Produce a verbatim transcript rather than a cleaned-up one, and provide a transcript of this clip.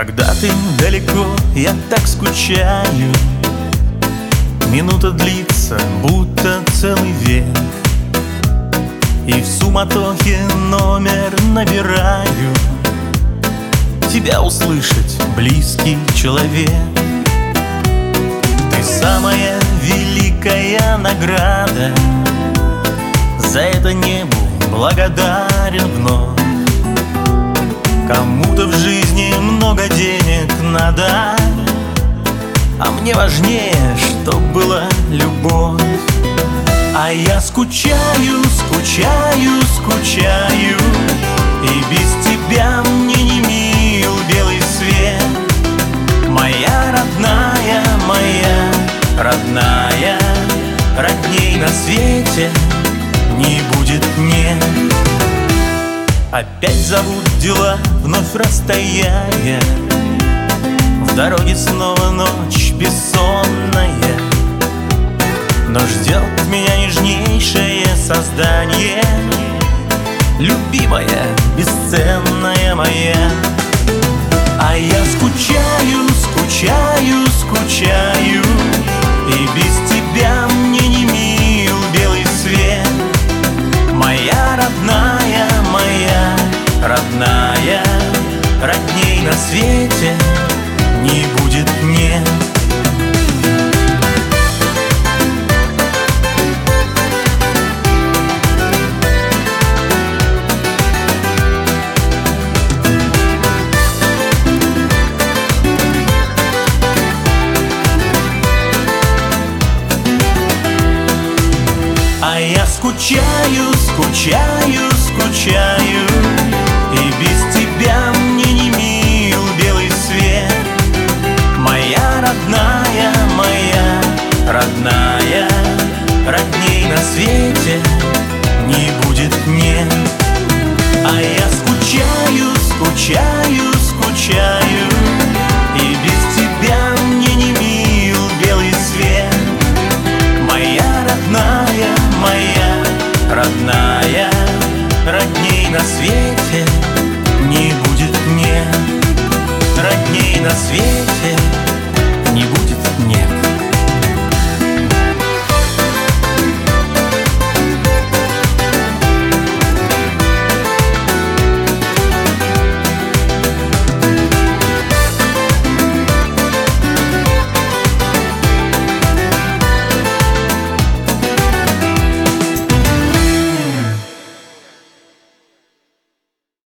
Когда ты далеко, я так скучаю. Минута длится, будто целый век, и в суматохе номер набираю. Тебя услышать, близкий человек. Ты самая великая награда, за это небу благодарен вновь. Кому-то в жизни много денег надо, а мне важнее, чтоб была любовь. А я скучаю, скучаю, скучаю, и без тебя мне не мил белый свет. Моя родная, моя родная, родней на свете не будет, нет. Опять зовут дела, вновь расстояние, в дороге снова ночь бессонная, но ждет меня нежнейшее создание, любимая, бесценная моя. А я скучаю, скучаю, скучаю, и без тебя мне не мил белый свет. Моя родная, моя родная, родней на свете не будет, нет. А я скучаю, скучаю, скучаю, и без тебя мне не мил белый свет. Моя родная, моя родная, родней на свете не будет, нет. А я скучаю, скучаю, скучаю, и без тебя мне не мил белый свет. Моя родная, моя родная.